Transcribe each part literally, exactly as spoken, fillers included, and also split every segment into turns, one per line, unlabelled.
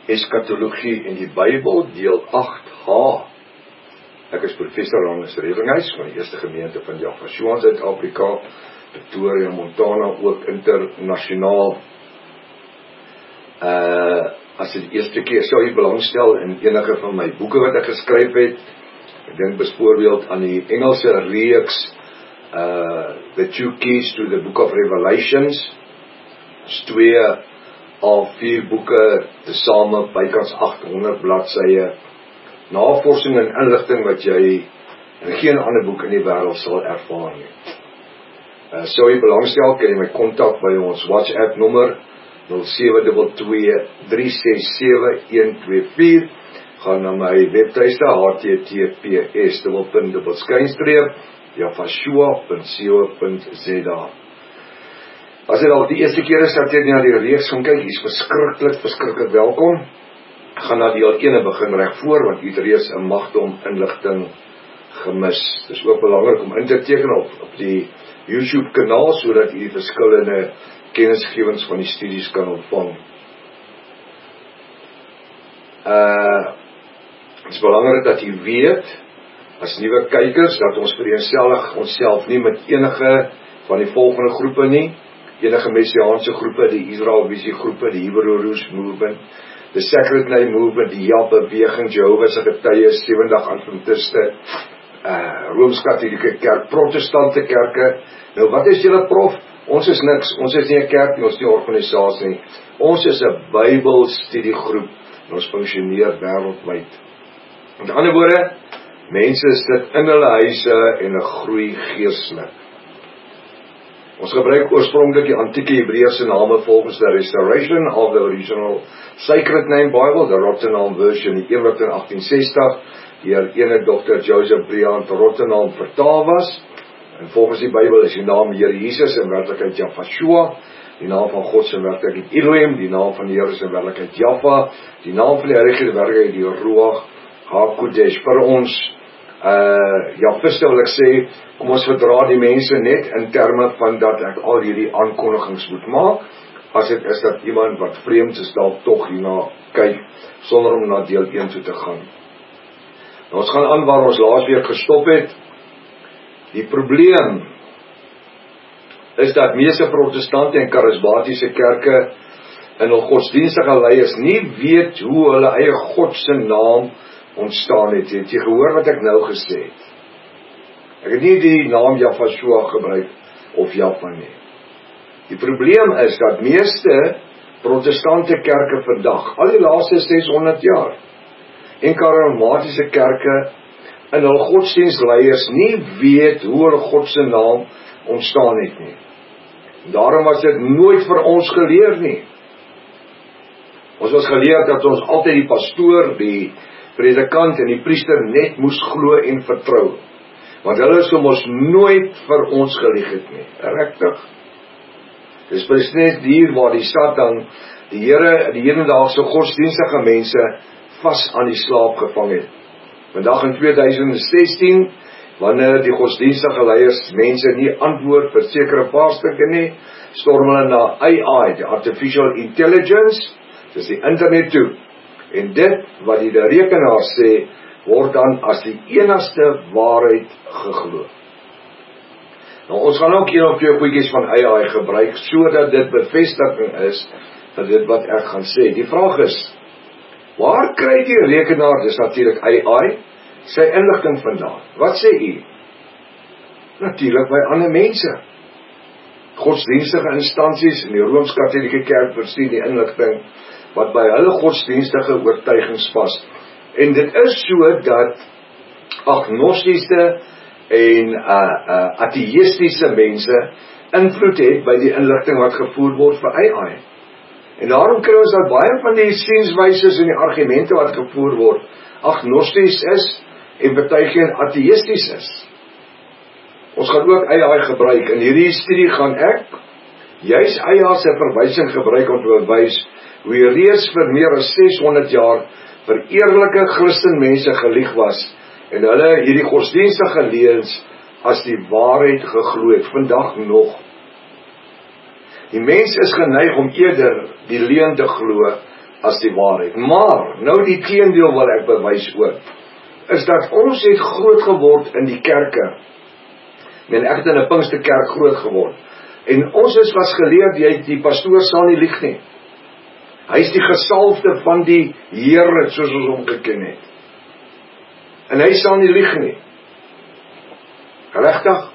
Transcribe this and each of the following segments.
Eskatologie en die Bybel, deel agt H. Ek is professor Rangus Rewinghuis van die Eerste Gemeente van Javashua in Suid-Afrika, Pretoria, Montana, ook internasionaal. Uh, as die eerste keer sou jy belangstel in enige van my boeke wat ek geskryf het, ek dink byvoorbeeld aan die Engelse reeks, uh, The Two Keys to the Book of Revelations, is twee al vier boeke, tesame bykans agthonderd bladsye, navorsing en inligting wat jy in geen ander boek in die wêreld sal ervaar nie. Uh, sou jy belangstel, kan jy my kontak by ons WhatsApp nommer nul sewe twee twee, drie ses sewe, een twee vier, gaan na my webtuiste h t t p s punt dubbel skynstreep javashua punt co punt z a. As jy al die eerste keer is dat jy na die reeks gaan kyk, is verskriklik, verskriklik welkom. Gaan na deel een begin reg voor, want jy het reeds 'n magdom inligting gemis. Dit is ook belangrik om in te teken op, op die YouTube kanaal, sodat jy die verskillende kennisgewings van die studies kan ontvang. Uh, het is belangrik dat jy weet, as nuwe kykers, dat ons vereenselwig onsself nie met enige van die volgende groepe nie, enige messiaanse groepe, die Israel Visie groepe, die Hebrew Roots Movement, die Sacred Name Movement, die J A B beweging, Jehovah's Getuies, Sewendag Adventiste, uh, Rooms-Katholieke Kerk, Protestante kerke. Nou wat is julle prof? Ons is niks, ons is nie 'n kerk nie, ons is nie 'n organisasie nie. Ons is 'n Bybelstudiegroep en ons funksioneer wêreldwyd. Met ander woorde, mense sit in hulle huise en 'n groei geestelik. Ons gebruik oorspronklik die antieke Hebreëse name volgens die Restoration of the Original Sacred Name Bible, the Rotterdam version, die een wat in agtien sestig deur ene dokter Joseph Briand Rotterdam vertaal was. En volgens die Bybel is die naam Here Jesus in werklikheid Javashua, die naam van God se werklikheid Elohim, die naam van die Here se werklikheid Jahva, die naam van die Heilige werklikheid die Ruach HaKodesh. Vir ons Uh, ja, viste wil ek sê, kom ons verdra die mense net in terme van dat ek al hierdie aankondigings moet maak, as dit is dat iemand wat vreemd is, dalk tog hierna kyk, sonder om na deel een toe te gaan. Nou, ons gaan aan waar ons laas week gestop het. Die probleem is dat meeste protestante en charismatiese kerke in hul godsdienstige leiers nie weet hoe hulle eie God se naam ontstaan het. Het jy gehoor wat ek nou gesê het? Ek het nie die naam Javashua gebruik of Jahva nie. Die probleem is dat meeste protestante kerke vandag, al die laaste seshonderd jaar, en charismatiese kerke in hul godsdienstleiers nie weet hoe hulle God se naam ontstaan het nie. Daarom was dit nooit vir ons geleer nie. Ons was geleer dat ons altyd die pastoor, die predikant en die priester net moes glo en vertrou. Want hulle sou mos nooit vir ons gelieg het nie. Regtig. Dis presies hier waar die Satan die Here, die hedendaagse godsdienstige mense vas aan die slaap gevang het. Vandag in tweeduisend sestien, wanneer die godsdienstige leiers mense nie antwoord vir sekere paar stukke nie, storm hulle na A I, die Artificial Intelligence, dis die internet toe. En dit wat die rekenaar sê, word dan as die enigste waarheid geglo. Nou, ons gaan ook een of twee goedjies van A I gebruik, sodat dit bevestiging is vir dit wat ek gaan sê. Die vraag is, waar kry die rekenaar, dis natuurlik A I, sy inligting vandaan? Wat sê u? Natuurlik by ander mense. Godsdienstige instansies in die Rooms-Katholieke Kerk voorsien die inligting wat by hulle godsdienstige oortuigings pas. En dit is so dat agnostiese en uh, uh, ateïstiese mense invloed het by die inligting wat gevoer word vir A I. En daarom kry ons dat baie van die sienswyses en die argumente wat gevoer word, agnosties is en baie geen ateïsties is. Ons gaan ook A I gebruik. In hierdie studie gaan ek juis A I se verwysing gebruik om te bewys hoe hy reeds vir meer as seshonderd jaar vir eerlike Christenmense gelieg was en hulle hierdie godsdienstige leuns as die waarheid geglo het, vandag nog. Die mens is geneig om eerder die leuen te glo as die waarheid. Maar, nou die teendeel wat ek bewys ook, is dat ons het groot geword in die kerke. Men ek het in 'n Pinksterkerk groot geword. En ons is was geleer, die, die pastoor sal nie lieg nie. Hy is die gesalfde van die Here, soos ons hom geken het. En hy sal nie lieg nie. Regtig?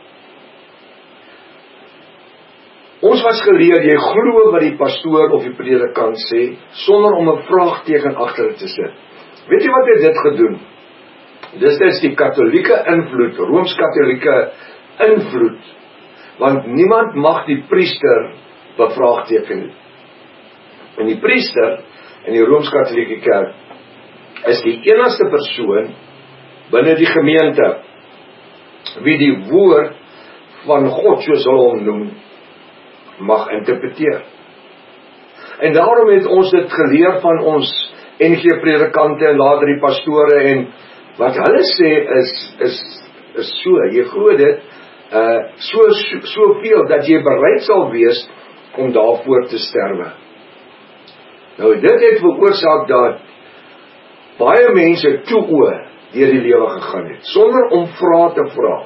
Ons was geleer, jy glo wat die pastoor of die predikant sê, sonder om 'n vraagteken agter dit te sit. Weet jy wat het dit gedoen? Dis is die katholieke invloed, Rooms-Katholieke invloed, want niemand mag die priester bevraagteken nie. En die priester in die Rooms-Katholieke kerk is die enigste persoon binne die gemeente wie die woord van God, soos hulle hom noem, mag interpreteer. En daarom het ons dit geleer van ons N G predikante en later die pastore, en wat hulle sê is is is so, jy glo dit uh, so soveel dat jy bereid sal wees om daarvoor te sterwe. Nou dit het veroorsaak dat baie mense toe oor deur die lewe gegaan het, sonder om vrae te vra.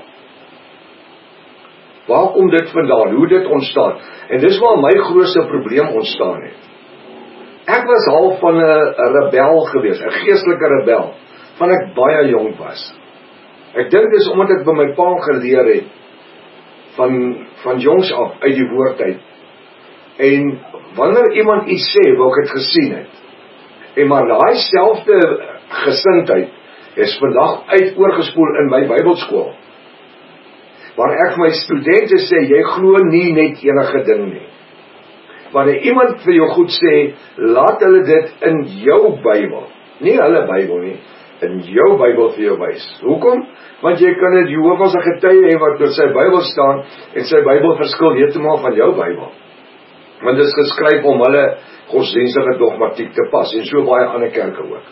Waar kom dit vandaan? Hoe dit ontstaan? En dis waar my grootste probleem ontstaan het. Ek was half van 'n rebel gewees, 'n geestelike rebel, van ek baie jong was. Ek dink dis omdat ek by my pa geleer het, van, van jongs af, uit die woord uit. En wanneer iemand iets sê, wou ek het gesien het. En maar daai selfde gesindheid is vandag uit oorgespoel in my Bybelskool. Waar ek my studente sê, jy glo nie net enige ding nie. Wanneer iemand vir jou goed sê, laat hulle dit in jou Bybel, nie hulle Bybel nie, in jou Bybel vir jou wys. Hoekom? Want jy kan dit Jehovah as 'n getuie hê wat in sy Bybel staan, en sy Bybel verskil heeltemal van jou Bybel. Want dit is geskryf om hulle godsdienstige dogmatiek te pas, en so baie ander kerke ook.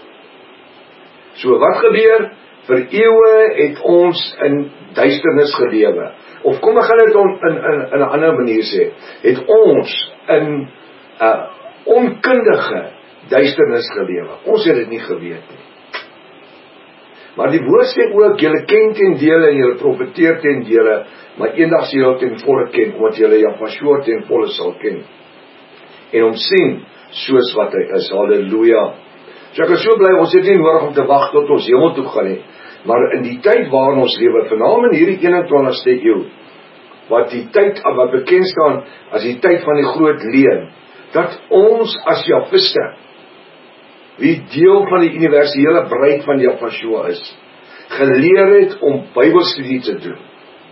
So wat gebeur? Vir eeue het ons in duisternis gelewe. Of kom ek gaan dit on, in, in, in 'n ander manier sê, het ons in uh, onkundige duisternis gelewe. Ons het dit nie geweet nie. Maar die woord sê ook, julle ken ten dele en julle profeteer ten dele, maar eendag sal julle ten volle ken, omdat julle Jahweh ten volle sal ken. En hom sien, soos wat hy is. Halleluja. So ek is so bly, ons het nie nodig om te wag tot ons hemel toe gaan nie. Maar in die tyd waarin ons lewe, veral in hierdie eenentwintigste eeu, wat die tyd, wat bekend staan as die tyd van die groot leuen, dat ons as Jahwiste, wie deel van die universele bruid van Jahweh is, geleer het om Bybelstudie te doen.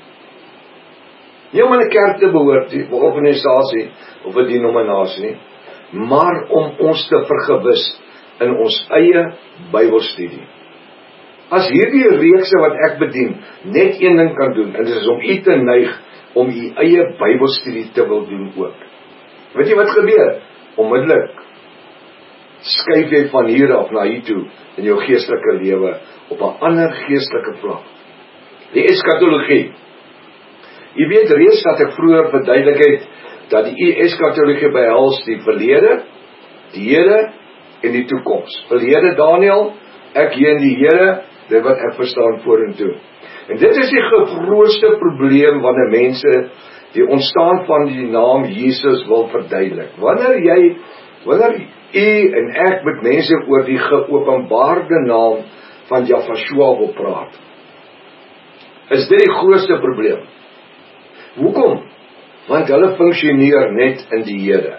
Nie om in 'n kerk te behoort nie, of 'n organisasie, of 'n denominasie nie, maar om ons te vergewis in ons eie Bybelstudie. As hierdie reekse wat ek bedien, net een ding kan doen, en dit is om u te neig, om u eie Bybelstudie te wil doen ook. Weet jy wat gebeur? Onmiddellik skuif jy van hier af na hier toe, in jou geestelike lewe, op 'n ander geestelike vlak. Die eskatologie. Jy weet reeds dat ek vroeër verduidelik het, dat die eskatologie behels die verlede, die hede, en die toekoms. Verlede Daniël, ek hier in die Here, dit wat ek verstaan vorentoe. En dit is die grootste probleem wanneer mense die ontstaan van die naam Jesus wil verduidelik. Wanneer jy, wanneer u en ek met mense oor die geopenbaarde naam van Jahweh wil praat, is dit die grootste probleem. Hoekom? Want hulle funksioneer net in die Here.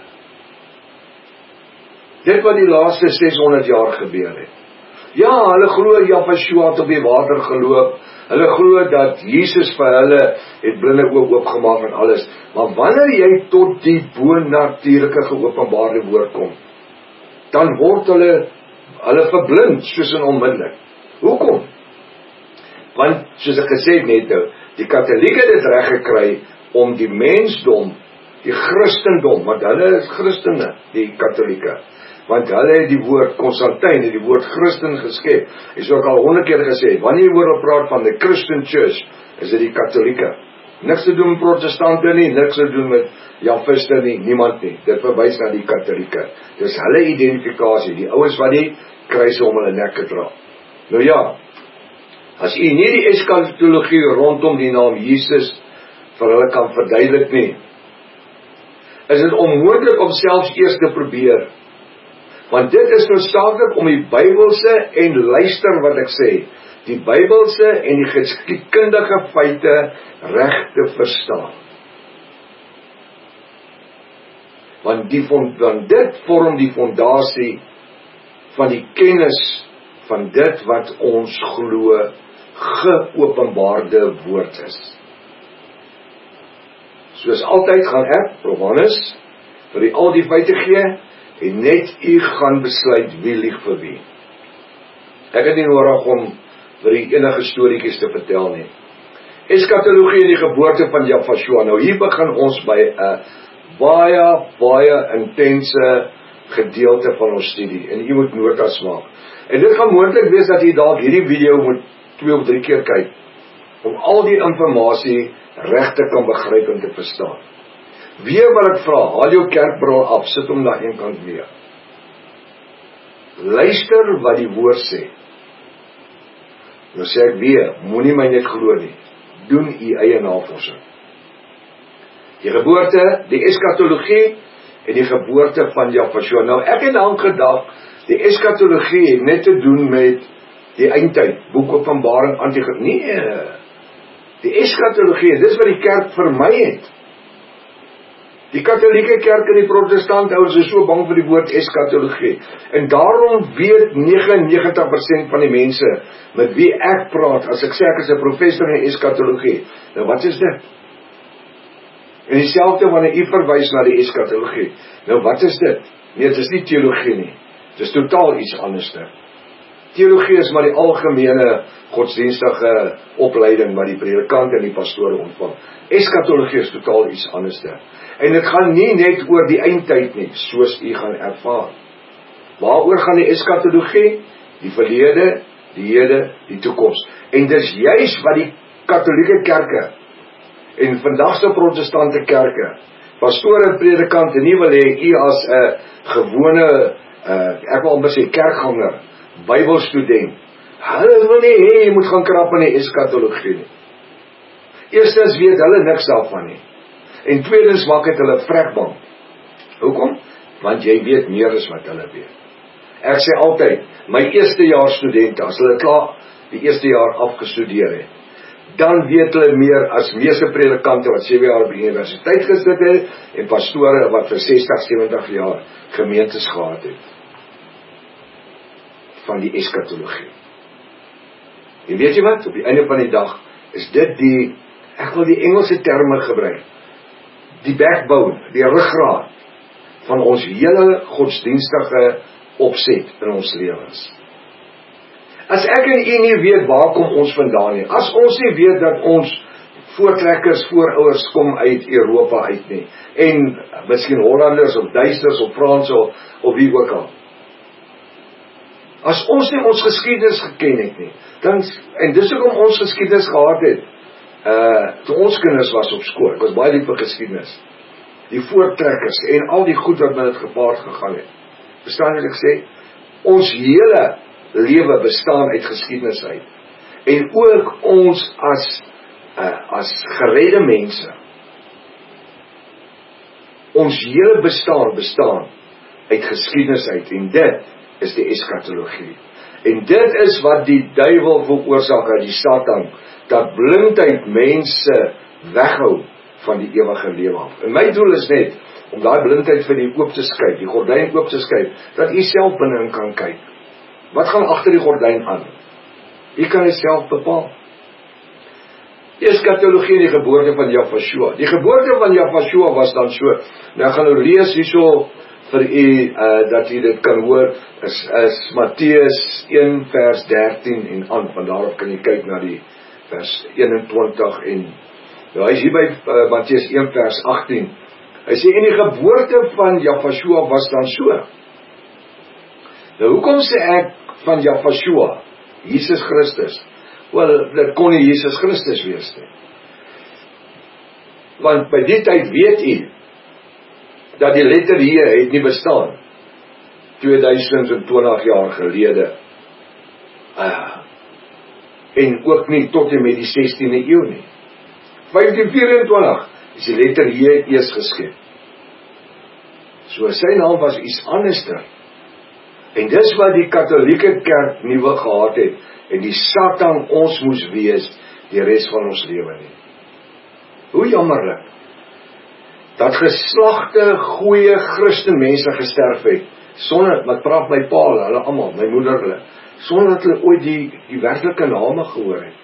Dit wat die laaste seshonderd jaar gebeur het. Ja, hulle glo Jahweh het op die water geloop. Hulle glo dat Jesus vir hulle het blinde oë oopgemaak en alles. Maar wanneer jy tot die bo-natuurlike geopenbaarde woord kom, dan word hulle hulle verblind, soos in onmiddellik. Hoekom? Want, soos ek gesê het net nou, die Katolieke het dit reg gekry om die mensdom, die Christendom, want hulle is Christene, die Katolieke, want hulle het die woord Constantijn, het die woord Christen geskep. Ek is ook al honderd keer gesê, wanneer jy hoor praat van die Christian Church, is dit die Katolieke. Niks te doen met protestante nie, niks te doen met Javiste nie, niemand nie. Dit verwys na die Katolieke. Dis hulle identifikasie, die ouens wat die kruise om hulle nekke dra. Nou ja, as u nie die eskatologie rondom die naam Jesus vir hulle kan verduidelik nie, is dit onmoontlik om selfs eers te probeer. Want dit is noodsaaklik om die Bybelse en luister wat ek sê, die Bybelse en die geskiedkundige feite reg te verstaan. Want, die, want dit vorm die fondasie van die kennis van dit wat ons glo geopenbaarde woord is. Soos altyd gaan ek, Profanus, vir u al die feite gee, en net u gaan besluit wie lieg vir wie. Ek het nie nodig om vir u enige storieetjies te vertel nie. Eskatologie en die geboorte van Jahshua. Nou hier begin ons by 'n baie, baie intense gedeelte van ons studie, en u moet notas maak. En dit gaan moontlik wees dat u dalk hierdie video moet twee of drie keer kyk, om al die informasie reg te kan begryp en te verstaan. Weer wil ek vra, haal jou kerkbril af, sit hom na een kant weer. Luister wat die woord sê. Nou sê ek weer, moenie my net glo nie, doen u eie navorsing. Die geboorte, die eskatologie en die geboorte van Jahshua. Nou ek het dan gedag, die eskatologie het net te doen met die eindtyd, boek Openbaring, Antichrist. Nee, die eskatologie, dis wat die kerk vermy het. Die Katolieke kerk en die protestant ouens is so bang vir die woord eskatologie. En daarom weet negenennegentig persent van die mense met wie ek praat, as ek sê ek is 'n professor in eskatologie, nou wat is dit? En dieselfde wanneer u verwys na die eskatologie. Nou wat is dit? Nee, dit is nie teologie nie. Dit is totaal iets anders. Teologie is maar die algemene godsdienstige opleiding wat die predikant en die pastoor ontvang. Eskatologie is totaal iets anders. En dit gaan nie net oor die eindtyd nie, soos u gaan ervaar. Waaroor gaan die eskatologie? Die verlede, die hede, die toekoms. En dis juis wat die Katolieke kerke en vandagse protestante kerke, pastoor en predikante nie wil hê u as 'n gewone, uh, ek wil amper sê kerkganger, Bybelstudent, hulle wil nie hê jy moet gaan krap in die eskatologie nie. Eerstens weet hulle niks daarvan nie. En tweedens maak het hulle vrek bang. Hoekom? Want jy weet meer as wat hulle weet. Ek sê altyd, my eerste jaar studente, as hulle klaar die eerste jaar afgestudeer het, dan weet hulle meer as meeste predikante wat sewe jaar op die universiteit gesit het, en pastore wat vir sestig, sewentig jaar gemeentes gehad het. Van die eskatologie. En weet jy wat? Op die einde van die dag is dit die, ek wil die Engelse terme gebruik, die backbone, die ruggraat van ons hele godsdienstige opset in ons lewens. As ek en u nie weet waar kom ons vandaan nie, as ons nie weet dat ons voortrekkers, voorouers kom uit Europa uit nie, en miskien Hollanders of Duitsers of Franse of, of wie ook al, as ons nie ons geskiedenis geken het nie, dan, en dis ook om ons geskiedenis gehad het, uh, toe ons kinders was op skool, ek was baie lief vir geskiedenis, die voortrekkers, en al die goed wat met het gepaard gegaan het, verstaan wat ek sê, ons hele lewe bestaan uit geskiedenis uit, en ook ons as, uh, as geredde mense, ons hele bestaan bestaan uit geskiedenis uit, en dit is die eskatologie. En dit is wat die duiwel veroorsaak uit die Satan, dat blindheid mense weghou van die ewige lewe af. En my doel is net, om daai blindheid vir die oop te skuif, die gordyn oop te skuif, dat u self binne kan kyk. Wat gaan agter die gordyn aan? U kan dit self bepaal. Eskatologie en die geboorte van Jahshua. Die geboorte van Jahshua was dan so, nou ek gaan nou lees hierso, vir u, uh, dat u dit kan hoor, is, is Matteus een vers dertien en aan, van daarop kan jy kyk na die vers eenentwintig en, nou hy is hier by uh, Matteus een vers agtien, hy sê, en die geboorte van Jahshua was dan so. Nou hoekom sê ek van Jahshua, Jesus Christus? Wel, dit kon nie Jesus Christus wees nie. Want by die tyd weet u dat die letter J het nie bestaan tweeduisend twintig jaar gelede. Uh, en ook nie tot en met die sestiende eeu nie. vyftien vyf en twintig is die letter J eers geskep. So sy naam was iets anderster. En dis wat die katholieke kerk nie wil gehad het, en die Satan ons moes wees die res van ons lewe nie. Hoe jammerlik, dat geslagte, goeie Christenmense gesterf het, sonder, wat praat my pa, hulle almal, my moeder hulle, sonder dat hulle ooit die, die werklike name gehoor het.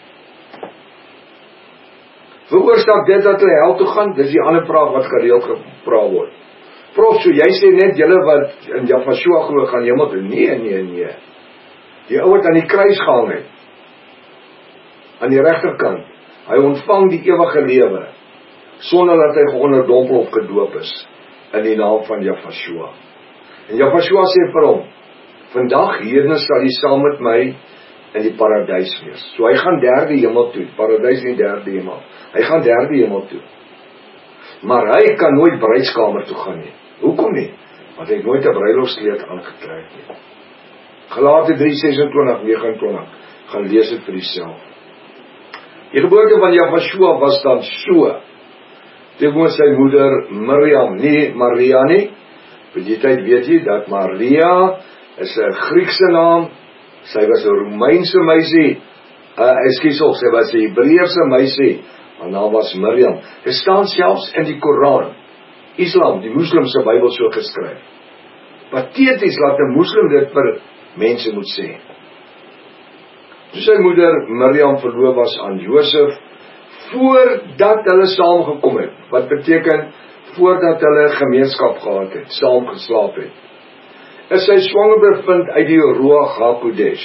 Veroorsaak dit dat hulle hel toe gaan, dis die ander praat wat gereeld gepraat word. Prof, so jy sê net, julle wat in Yahshua glo gaan hemel toe, nee, nee, nee. Die ou wat aan die kruis gehang het, aan die regterkant, hy ontvang die ewige lewe, sonder dat hy geonderdompel of gedoop is, in die naam van Yahshua. En Yahshua sê vir hom, vandag hierna sal jy saam met my in die paradys wees. So hy gaan derde hemel toe, paradys in die derde hemel. Hy gaan derde hemel toe. Maar hy kan nooit bruidskamer toe gaan nie. Hoekom nie? Want hy het nooit 'n bruilofskleed aangetrek nie. Galate drie sesentwintig negenentwintig, gaan lees dit vir jouself. Die geboorte van Yahshua was dan so, teenoor sy moeder Miriam, nie Maria nie. By die tyd weet jy dat Maria is 'n Griekse naam, sy was 'n Romeinse meisie, uh, ekskuus of, sy was 'n Hebreëse meisie, haar naam was Miriam. Dit staan selfs in die Koran, Islam, die moslimse Bybel so geskryf. Pateties laat 'n moslim dit vir mense moet sê. Toe sy moeder Miriam verloof was aan Josef, voordat hulle saamgekom het, wat beteken, voordat hulle gemeenskap gehad het, saam geslaap het, is sy swanger bevind uit die Ruach HaKodesh.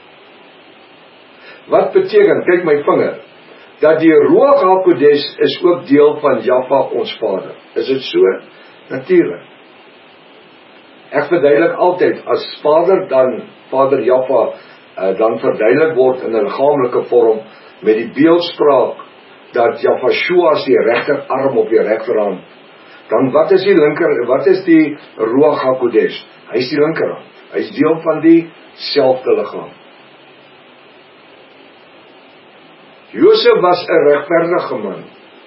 Wat beteken, kyk my vinger, dat die Ruach HaKodesh is ook deel van Jahwe ons Vader. Is dit so? Natuurlik. Ek verduidelik altyd, as Vader dan, Vader Jahwe, uh, dan verduidelik word in 'n liggaamlike vorm, met die beeldspraak, dat Yahshua is die regterarm op die regterhand, dan wat is die linker, wat is die Ruach HaKodesh? Hy is die linkerhand, hy is deel van die selfde liggaam. Josef was 'n regverdige man.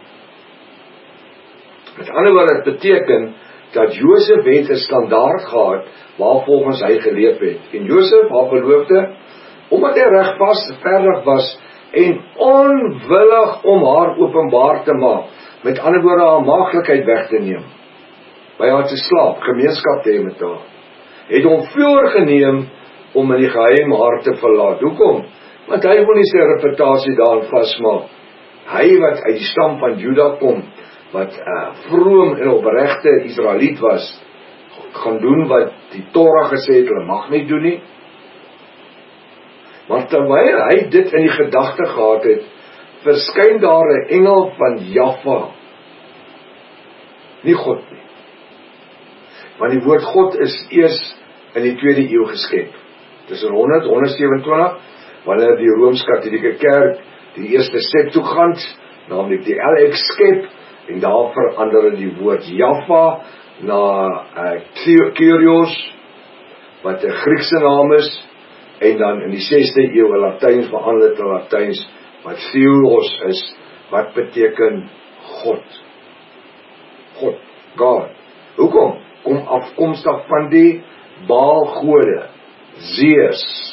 Met ander woorde, dit beteken, dat Josef het 'n standaard gehad, waarvolgens hy geleef het. En Josef, haar verloofde, omdat hy regverdig was, en onwillig om haar openbaar te maak, met ander woorde, haar maagdelikheid weg te neem, by haar te slaap, gemeenskap te hê met haar, het hom voorgeneem, om in die geheim haar te verlaat. Hoekom? Want hy wil nie sy reputasie daarin vasmaak. Hy wat uit die stam van Juda kom, wat uh, vroom en opregte Israeliet was, gaan doen wat die Torah gesê het, hulle mag nie doen nie. Maar terwyl hy dit in die gedagte gehad het, verskyn daar 'n engel van Jahwe, nie God nie. Want die woord God is eers in die tweede eeu geskep. Tussen honderd, honderdsewenentwintig, wanneer die Rooms-Katolieke Kerk die eerste Septuagint, naamlik die L X skep, en daar verander die woord Jahwe na uh, Kyrios, wat 'n Griekse naam is, en dan in die sesde eeu in Latyns verander tot Latyns, wat Theos is, wat beteken God. God, God. Hoekom? Kom afkomstig van die Baal-gode, Zeus.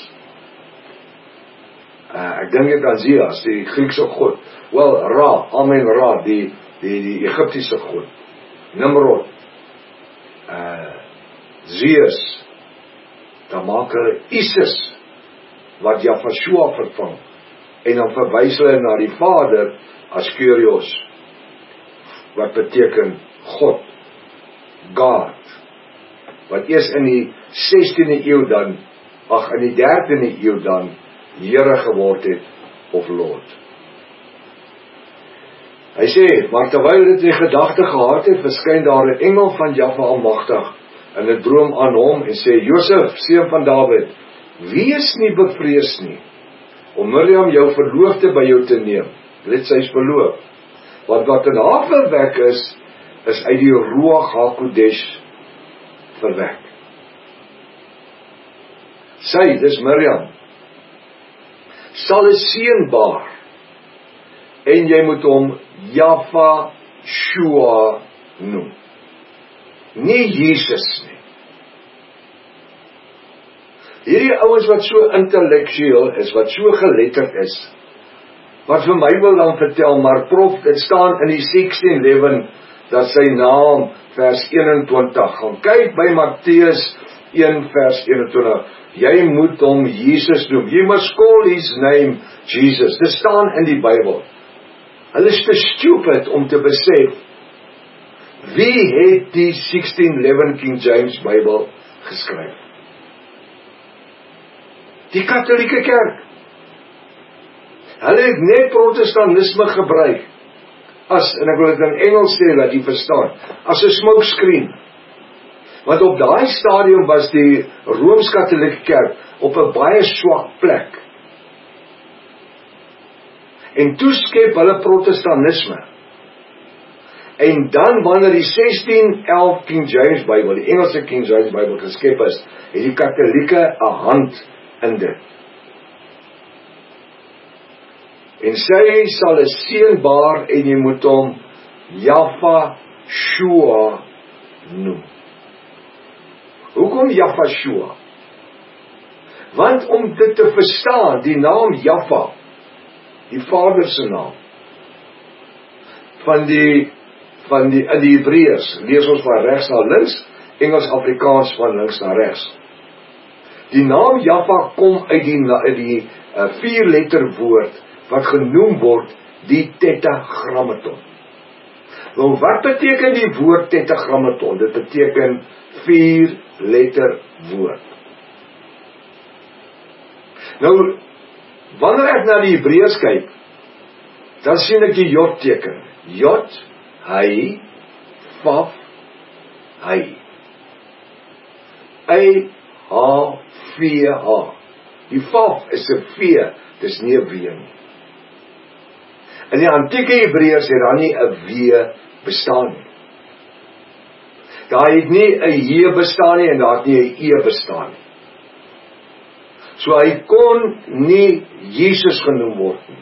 Uh, ek dink dit aan Zeus, die Griekse god. Wel, Ra, Amen Ra, die, die, die Egiptiese god. Nimrod, uh, Zeus, dan maak hulle Isis, wat Yahshua vervang, en dan verwys hulle na die Vader as Kyrios, wat beteken God, God, wat eers in die sestiende eeu dan, ag in die dertiende eeu dan, Here geword het, of Lord. Hy sê, maar terwyl dit in gedagte gehad het, verskyn daar 'n engel van Jahwe Almagtig, in 'n droom aan hom, en sê, Josef, seun van Dawid, wees nie bevrees nie, om Miriam jou verloofde by jou te neem, let sy is verloof, Want wat in haar verwek is, is uit die Ruach HaKodesh verwek. Sy, dis Miriam, sal 'n seun baar, en jy moet hom Jafashua noem. Nie Jesus nie. Hierdie ouens wat so intellektueel is, wat so geletterd is, wat vir my wil dan vertel, maar prof, dit staan in die sixteen eleven, dat sy naam, vers eenentwintig, gaan kyk by Matteus een vers eenentwintig, jy moet hom Jesus noem, you must call his name Jesus, dit staan in die Bybel. Hulle is te stupid om te besef, wie het die sixteen eleven King James Bybel geskryf? Die Katolieke Kerk. Hulle het net protestantisme gebruik, as, en ek wil dit in Engels sê, dat jy verstaan, as 'n smokescreen. Want op daai stadium was die Rooms-Katolieke Kerk op 'n baie swak plek. En toe skep hulle protestantisme. En dan wanneer die sixteen eleven King James Bybel, die Engelse King James Bybel geskep is, het die Katolieke 'n hand in dit. En sy sal 'n seun baar en jy moet hom Jafashua noem. Hoekom Jafashua? Want om dit te verstaan, die naam Jaffa, die Vader se naam, van die van die in die Hebreërs, lees ons van regs na links, Engels Afrikaans van links na regs. Die naam Jaffa kom uit die uit die uh, vier letter woord wat genoem word die tetragrammaton. Nou wat beteken die woord tetragrammaton? Dit beteken vier letter woord. Nou, wanneer ek na die Hebreërs kyk, dan sien ek die Jod teken. Jod, hy, Vaf, hy. Y, H, V, H. Die Vaf is 'n V, dis nie 'n W nie. In die antieke Hebreërs het daar nie 'n W bestaan nie. Daar het nie 'n J bestaan nie en daar het nie 'n E bestaan nie. So hy kon nie Jesus genoem word nie.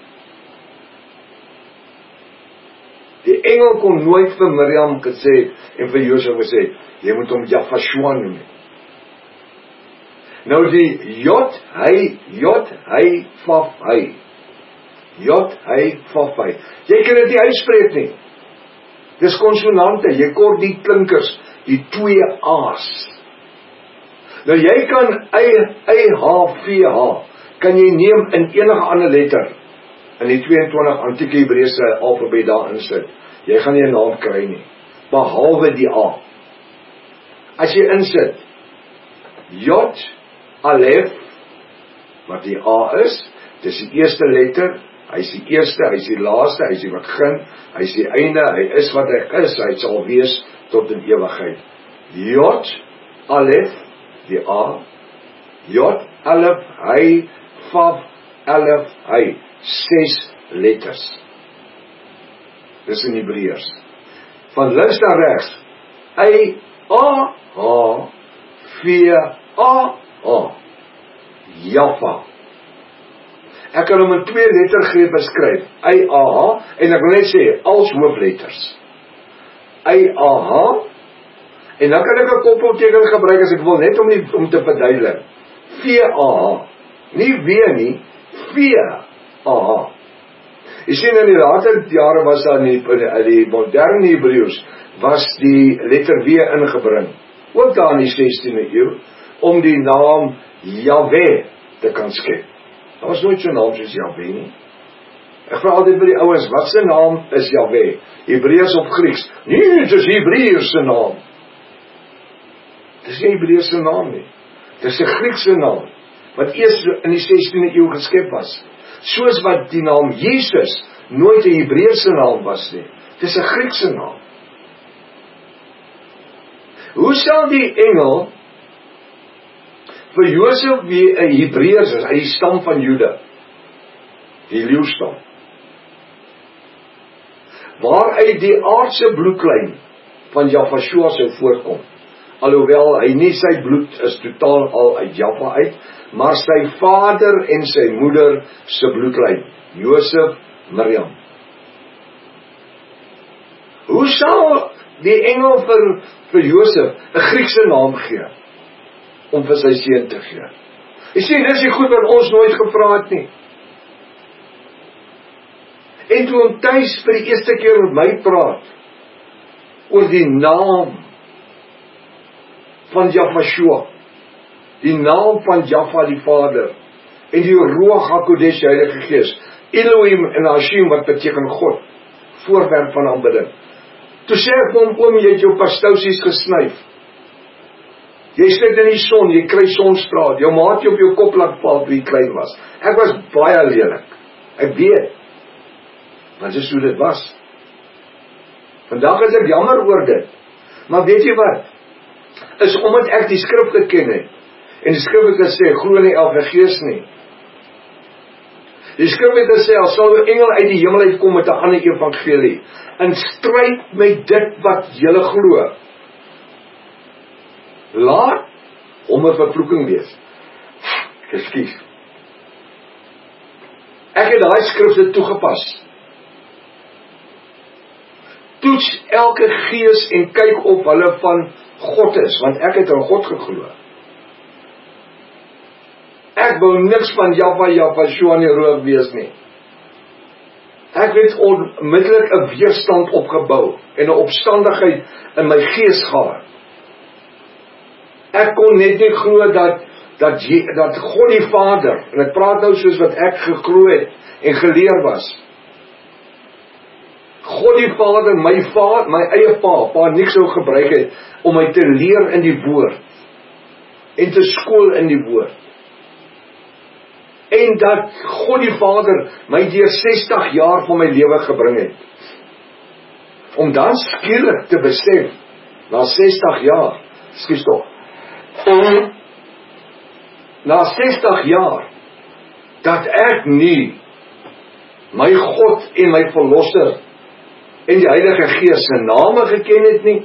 Die engel kon nooit vir Miriam gesê en vir Josef gesê, jy moet hom Jafashua noem. Nou die Jod, hy, Jod, hy, Vaf, hy. Jod, hy, Vaf, hy. Jy kan dit nie uitspreek nie. Dis konsonante, jy kort die klinkers, die twee A's. Nou jy kan Y, H, V, H, kan jy neem in enige ander letter, in die tweeëntwintig antieke Hebreëse alfabet daar insit. Jy gaan nie 'n naam kry nie, behalwe die A. As jy insit, Jod, Alef, wat die A is, dis die eerste letter, hy is die eerste, hy is die laaste, hy is die begin, hy is die einde, hy is wat hy is, hy sal wees tot in ewigheid. Jod, Alef, die A, Jod, Alef, hy, Vaf, Alef, hy, ses letters. Dis in Hebreërs. Van links na regs, Y, A, H, V, A, A, Jaffa. Ek kan hom in twee lettergrepe beskryf, Y, A, H, en ek wil net sê, als hoofletters. Y, A, H, en dan kan ek 'n koppelteken gebruik as ek wil, net om, die, om te verduidelik. V, A, H, nie W nie, V, A, H. Jy sien, in die later jare was daar nie, in die moderne Hebreëus, was die letter W ingebring, ook daar in die sestiende eeu, om die naam Jahwe te kan skep. Daar was nooit so naam soos Jahwe nie. Ek vraag altyd by die ouens, wat se naam is Jahwe? Hebreërs of Grieks? Nee, dit is Hebreërs se naam. Dit is nie Hebreërs se naam nie. Dit is 'n Griekse naam, wat eers in die sestiende eeu geskep was. Soos wat die naam Jesus nooit 'n Hebreëse naam was nie. Dit is 'n Griekse naam. Hoe sal die engel vir Josef wie 'n Hebreërs is, uit die stam van Juda, die leeustam? waaruit die aardse bloedlyn van Jafashua sou voorkom. Alhoewel hy nie sy bloed is totaal al uit Jaffa uit, maar sy vader en sy moeder se bloedlyn, Josef, Miriam. Hoe sal die engel vir, vir Josef 'n Griekse naam gee, om vir sy seun te gee? Jy sien, dis die goed wat ons nooit gevra het nie. En toe hom tuis vir die eerste keer met my praat, oor die naam van Jafashua, die naam van Jaffa die Vader, en die Ruach HaKodesh, die Heilige Gees, Elohim en Hashem, wat beteken God, voorwerp van aanbidding. Toe sê ek hom, oom, jy het jou pastousies gesnyf. Jy sit in die son, jy kry sonstraal, jou maat jy op jou kop laat val toe jy klein was. Ek was baie lelik, ek weet, maar dis hoe dit was. Vandag is ek jammer oor dit, maar weet jy wat, is omdat ek die skrif geken het, en die skrif het gesê, glo nie elke gees nie. Die skrif het gesê, al sal 'n engel uit die hemel uitkom met 'n ander evangelie, in stryd met dit wat julle glo, laat hom 'n vervloeking wees. Ekskuus. Ek het daai skrifte toegepas. Toets elke gees en kyk of hulle van God is, want ek het in God geglo. Ek wil niks van Jaffa, Jafashua nie rook wees nie. Ek het onmiddellik 'n weerstand opgebou en 'n opstandigheid in my gees gehad. Ek kon net nie glo dat dat dat God die Vader, en ek praat nou soos wat ek geglo het en geleer was. God die Vader, my vader, my eie pa, pa niks sou gebruik het om my te leer in die woord en te skool in die woord. En dat God die Vader my deur sestig jaar van my lewe gebring het. Om dan skielik te besef, na sestig jaar, skuis tog, na sestig jaar, dat ek nie my God en my Verlosser en die Heilige Gees se name geken het nie,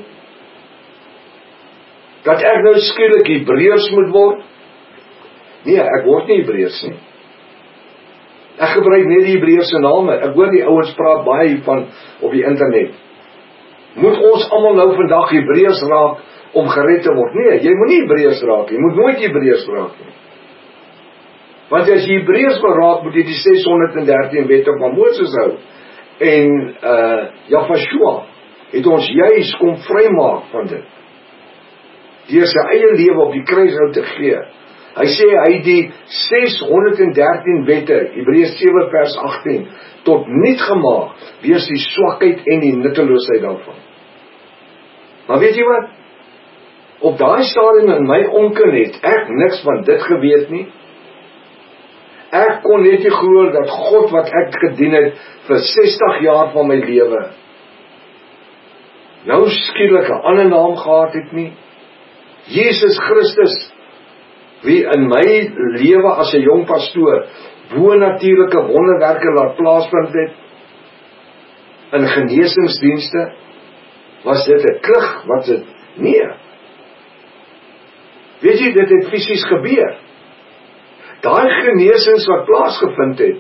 dat ek nou skielik Hebreërs moet word. Nee, ek word nie Hebreërs nie. Ek gebruik net die Hebreëse name. Ek hoor die ouens praat baie hiervan op die internet. Moet ons almal nou vandag Hebreërs raak om gered te word? Nee, jy moet nie Hebreërs raak nie. Jy moet nooit Hebreërs raak nie. Want as jy Hebreërs wil raak, moet jy die ses honderd en dertien wette van Moses hou. En uh, Jafashua het ons juis kom vrymaak van dit, deur sy eie lewe op die kruis te gee. Hy sê hy die ses honderd en dertien wette, Hebreërs sewe vers agttien, tot niet gemaak, weens die swakheid en die nutteloosheid daarvan. Maar weet jy wat? Op daai stadium in my onkunde het ek niks van dit geweet nie. Ek kon net nie glo dat God wat ek gedien het vir sestig jaar van my lewe, nou skielik 'n ander naam gehad het nie. Jesus Christus, wie in my lewe as 'n jong pastoor bo-natuurlike wonderwerke laat plaasvind het, in genesingsdienste, was dit 'n klug, wat dit? Nee. Weet jy, dit het fisies gebeur. Daai genesings wat plaasgevind het,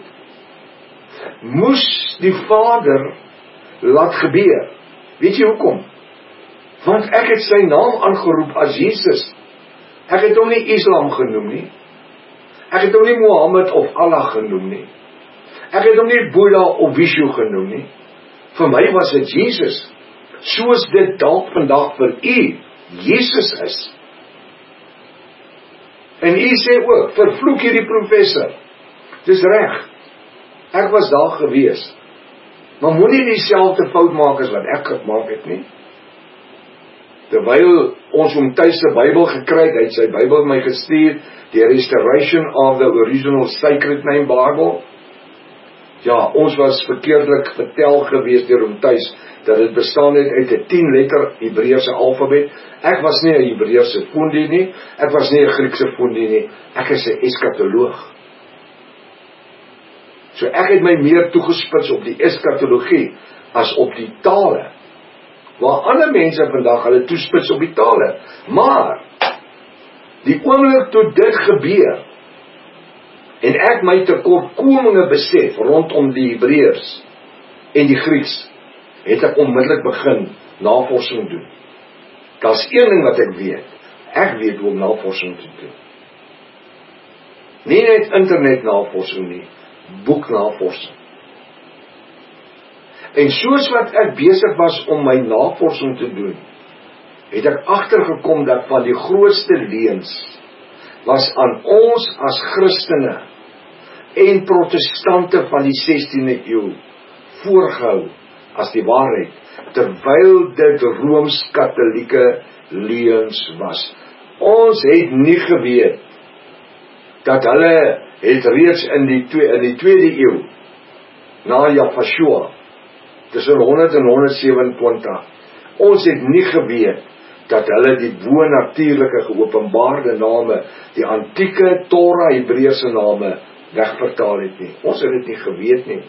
moes die Vader laat gebeur. Weet jy hoekom? Want ek het sy naam aangeroep as Jesus. Ek het hom nie Islam genoem nie. Ek het hom nie Mohammed of Allah genoem nie. Ek het hom nie Boeddha of Vishnu genoem nie. Vir my was dit Jesus. Soos dit dalk vandag vir u Jesus is. En u sê ook, vervloek hierdie professor. Dis reg. Ek was daar gewees. Maar moenie dieselfde fout maak as wat ek gemaak het nie. Terwyl ons hom tuis se Bybel gekry het, hy het sy Bybel my gestuur, die Restoration of the Original Sacred Name Bible. Ja, ons was verkeerdelik vertel gewees deur hom tuis, dat dit bestaan het uit 'n tien letter Hebreëse alfabet. Ek was nie 'n Hebreëse fondie nie, ek was nie 'n Griekse fondie nie, ek is 'n eskatoloog. So ek het my meer toegespits op die eskatologie, as op die tale. Waar ander mense vandag hulle toespits op die tale. Maar, die oomblik toe dit gebeur, en ek my tekortkominge besef rondom die Hebreërs en die Grieks, het ek onmiddellik begin navorsing doen. Daar's een ding wat ek weet, ek weet hoe om navorsing te doen. Nie net internet navorsing nie, boeknavorsing. En soos wat ek besig was om my navorsing te doen, het ek agtergekom dat van die grootste leuns was aan ons as Christene en protestante van die sestiende eeu voorgehou as die waarheid, terwyl dit Rooms-Katolieke leuns was. Ons het nie geweet dat hulle het reeds in die, twe, in die tweede eeuw na Jafashua tussen honderd en honderd sewenentwintig, ons het nie geweet dat hulle die bo-natuurlike geopenbaarde name, die antieke Torah Hebreëse name wegvertaal het nie. Ons het dit nie geweet nie.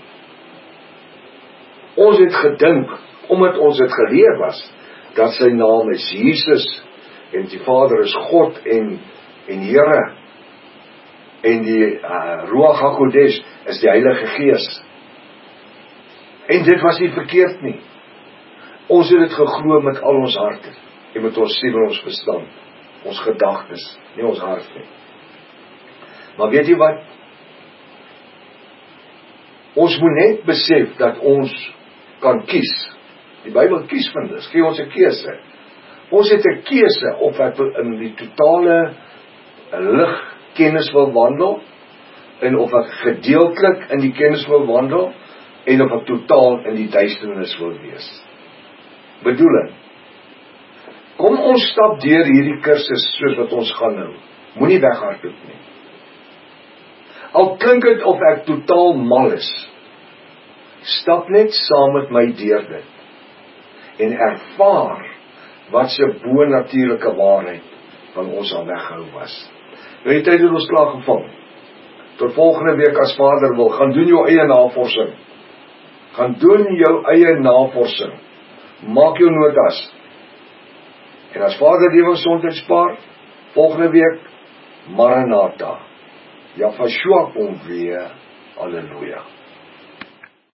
Ons het gedink, omdat ons het geleer was, dat sy naam is Jesus, en die Vader is God en, en Here, en die uh, Ruach HaKodesh is die Heilige Gees. En dit was nie verkeerd nie. Ons het dit geglo met al ons harte, en met ons siel en ons verstand, ons gedagtes, nie ons hart nie. Maar weet jy wat? Ons moet net besef dat ons kan kies. Die Bybel kies van dit, gee ons 'n keuse. Ons het 'n keuse of ek in die totale lig kennis wil wandel, en of ek gedeeltelik in die kennis wil wandel, en of ek totaal in die duisternis wil wees. Bedoeling, kom ons stap deur hierdie kursus soos wat ons gaan nou. Moenie weghardloop nie. Al klink dit of ek totaal mal is, stap net saam met my deur dit, en ervaar wat se bo-natuurlike waarheid van ons al weggehou was. Nou die tyd het ons klaar gevang. Tot volgende week as Vader wil, gaan doen jou eie navorsing. Gaan doen jou eie navorsing. Maak jou notas. En as Vader lewe gesondheid spaar, volgende week, Maranatha. Jafashua kom weer. Halleluja.